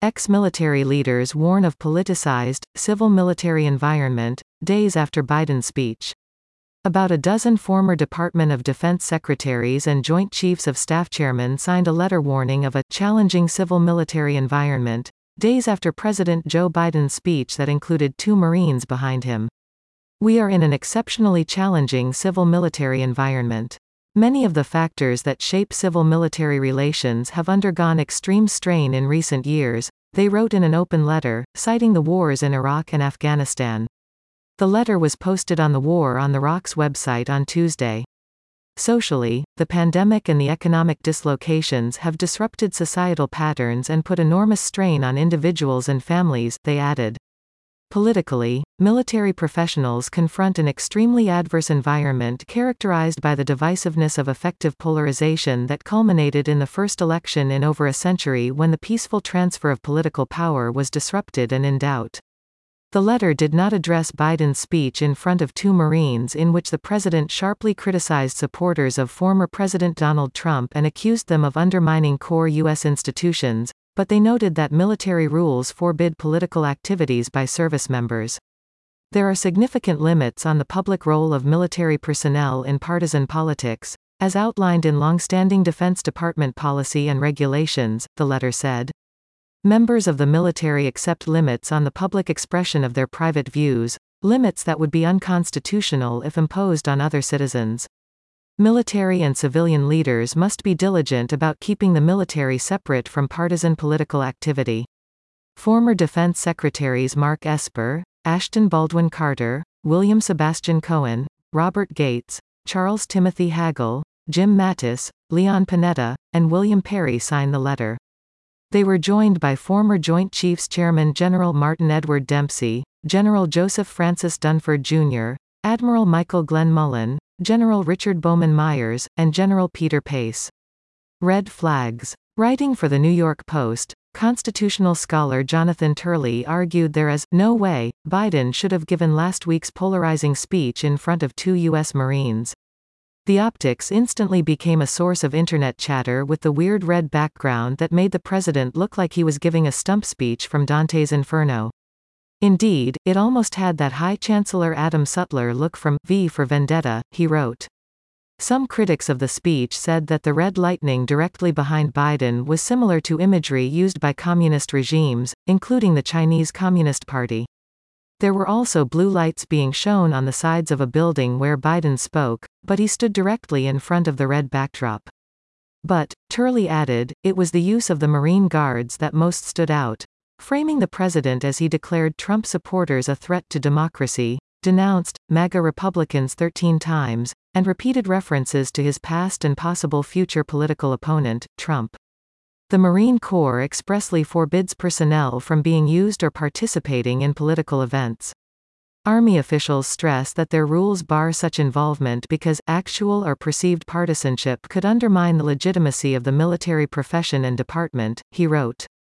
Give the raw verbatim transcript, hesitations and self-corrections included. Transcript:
Ex-military leaders warn of politicized, civil-military environment, days after Biden's speech. About a dozen former Department of Defense secretaries and Joint Chiefs of Staff chairmen signed a letter warning of a challenging civil-military environment, days after President Joe Biden's speech that included two Marines behind him. "We are in an exceptionally challenging civil-military environment. Many of the factors that shape civil-military relations have undergone extreme strain in recent years," they wrote in an open letter, citing the wars in Iraq and Afghanistan. The letter was posted on the War on the Rocks website on Tuesday. Socially, the pandemic and the economic dislocations have disrupted societal patterns and put enormous strain on individuals and families, they added. Politically, military professionals confront an extremely adverse environment characterized by the divisiveness of effective polarization that culminated in the first election in over a century when the peaceful transfer of political power was disrupted and in doubt. The letter did not address Biden's speech in front of two Marines, in which the president sharply criticized supporters of former President Donald Trump and accused them of undermining core U S institutions, but they noted that military rules forbid political activities by service members. There are significant limits on the public role of military personnel in partisan politics, as outlined in long-standing Defense Department policy and regulations, the letter said. Members of the military accept limits on the public expression of their private views, limits that would be unconstitutional if imposed on other citizens. Military and civilian leaders must be diligent about keeping the military separate from partisan political activity. Former Defense Secretaries Mark Esper, Ashton Baldwin Carter, William Sebastian Cohen, Robert Gates, Charles Timothy Hagel, Jim Mattis, Leon Panetta, and William Perry signed the letter. They were joined by former Joint Chiefs Chairman General Martin Edward Dempsey, General Joseph Francis Dunford Junior, Admiral Michael Glenn Mullen, General Richard Bowman Myers, and General Peter Pace. Red flags. Writing for the New York Post, constitutional scholar Jonathan Turley argued there is no way Biden should have given last week's polarizing speech in front of two U S Marines. The optics instantly became a source of internet chatter with the weird red background that made the president look like he was giving a stump speech from Dante's Inferno. Indeed, it almost had that High Chancellor Adam Sutler look from V for Vendetta, he wrote. Some critics of the speech said that the red lightning directly behind Biden was similar to imagery used by communist regimes, including the Chinese Communist Party. There were also blue lights being shown on the sides of a building where Biden spoke, but he stood directly in front of the red backdrop. But, Turley added, it was the use of the Marine Guards that most stood out, framing the president as he declared Trump supporters a threat to democracy, denounced MAGA Republicans thirteen times, and repeated references to his past and possible future political opponent, Trump. The Marine Corps expressly forbids personnel from being used or participating in political events. Army officials stress that their rules bar such involvement because actual or perceived partisanship could undermine the legitimacy of the military profession and department, he wrote.